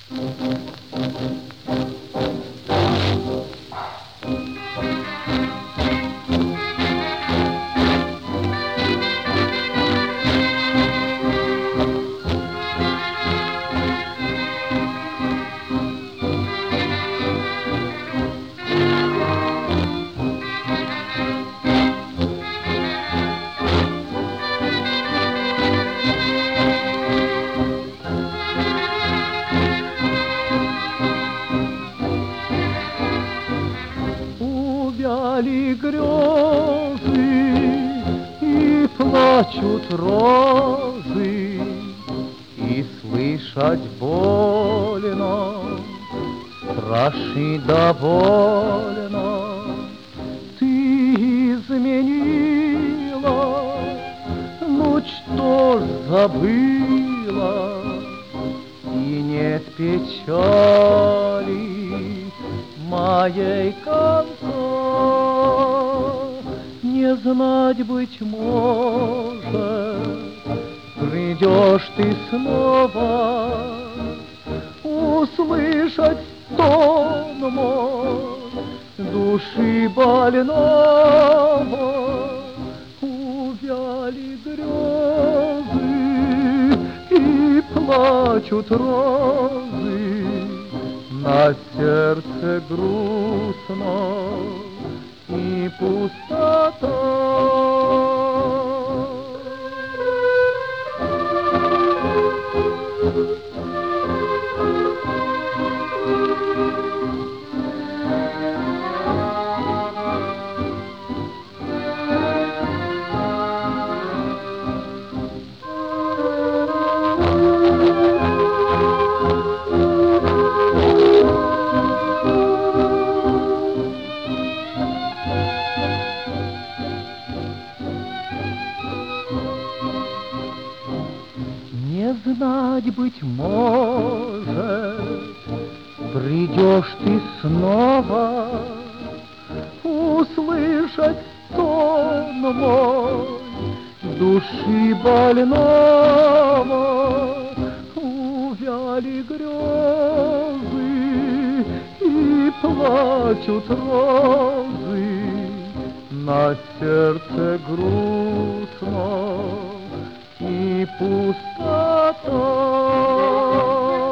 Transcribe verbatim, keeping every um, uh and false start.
Увяли грезы и плачут розы, и слышать больно, страшно довольно. Ты изменила, ну что ж забыла, и нет печали моей конца. Не знать, быть может, придешь ты снова, услышать стон мой души больного. Увяли грезы и плачут розы, на сердце грустно и пустота. Не знать, быть может, придешь ты снова, услышать стон мой души больного. Увяли грезы и плачут розы, на сердце грустно и пустота.